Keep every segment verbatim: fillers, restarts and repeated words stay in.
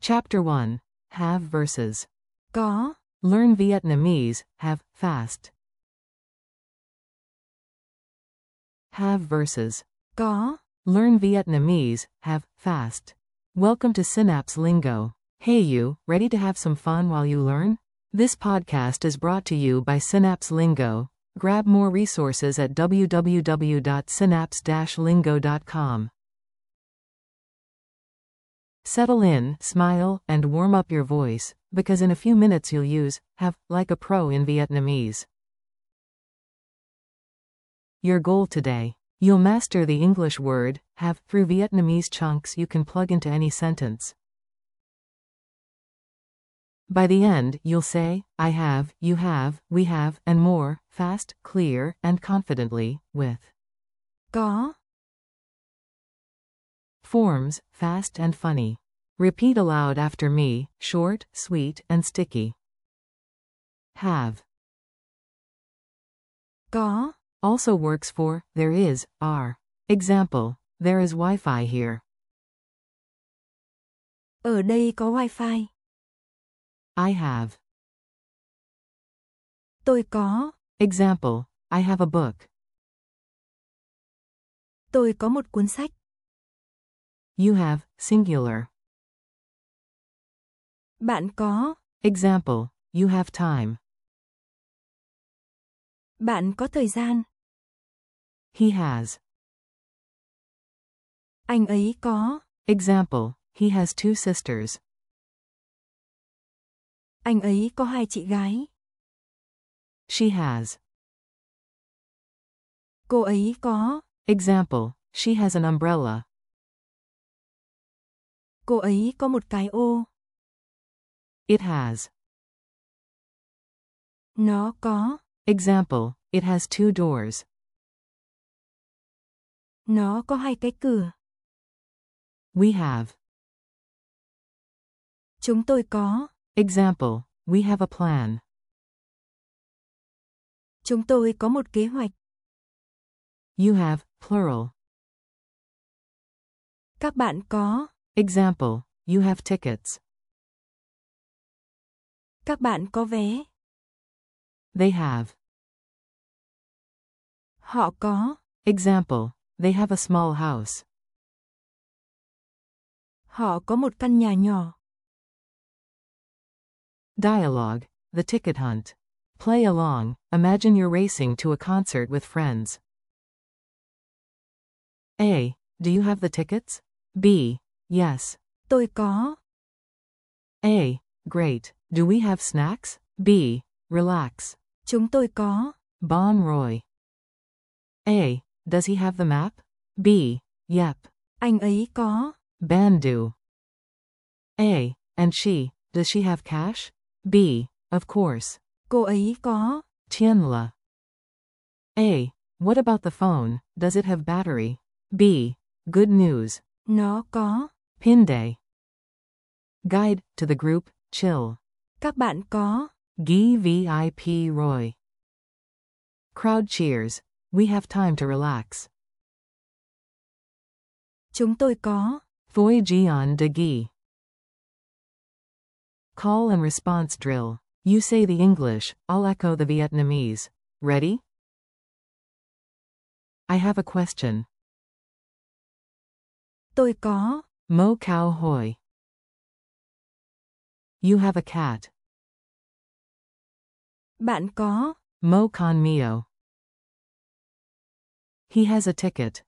Chapter one. Have versus. Có. Learn Vietnamese, have, fast. Have versus. Có. Learn Vietnamese, have, fast. Welcome to Synapse Lingo. Hey you, ready to have some fun while you learn? This podcast is brought to you by Synapse Lingo. Grab more resources at w w w dot synapse dash lingo dot com. Settle in, smile, and warm up your voice, because in a few minutes you'll use have like a pro in Vietnamese. Your goal today. You'll master the English word have through Vietnamese chunks you can plug into any sentence. By the end, you'll say, I have, you have, we have, and more, fast, clear, and confidently, with Có. forms, fast and funny. Repeat aloud after me, short, sweet, and sticky. Have. Có. Also works for there is, are. Example, there is Wi-Fi here. Ở đây có wifi. I have. Tôi có. Example, I have a book. Tôi có một cuốn sách. You have, singular. Bạn có. Example, you have time. Bạn có thời gian. He has. Anh ấy có. Example, he has two sisters. Anh ấy có hai chị gái. She has. Cô ấy có. Example, she has an umbrella. Cô ấy có một cái ô. It has. Nó có. Example, it has two doors. Nó có hai cái cửa. We have. Chúng tôi có. Example, we have a plan. Chúng tôi có một kế hoạch. You have, plural. Các bạn có. Example, you have tickets. Các bạn có vé. They have. Họ có. Example, they have a small house. Họ có một căn nhà nhỏ. Dialogue, the ticket hunt. Play along, imagine you're racing to a concert with friends. A. Do you have the tickets? B. Yes. Tôi có. A. Great. Do we have snacks? B. Relax. Chúng tôi có. Bon Roy. A. Does he have the map? B. Yep. Anh ấy có. Bandu. A. And she, does she have cash? B. Of course. Cô ấy có. Tienla. A. What about the phone, does it have battery? B. Good news. Nó có. Pinde. Guide, to the group, chill. Các bạn có. Gi V I P Roy. Crowd cheers. We have time to relax. Chúng tôi có. Phoi Gian de Gi. Call and response drill. You say the English, I'll echo the Vietnamese. Ready? I have a question. Tôi có. Mo Cao Hoi. You have a cat. Bạn có. Mo Con Mio. He has a ticket.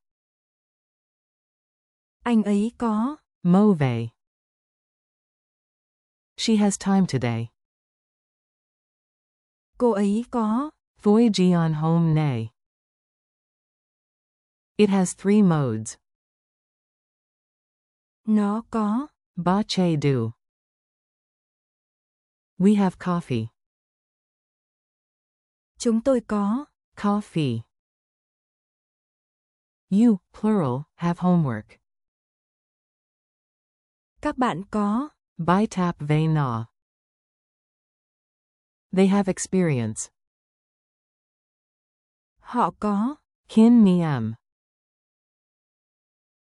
Anh ấy có. Mo Vei. She has time today. Cô ấy có. Phoi Gian Home Nay. It has three modes. Nó có. Ba Che Du. We have coffee. Chúng tôi có. Coffee. You, plural, have homework. Các bạn có. Bai Tap Ve Na. They have experience. Họ có. Kin Miem.